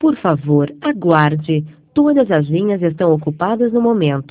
Por favor, aguarde. Todas as linhas estão ocupadas no momento.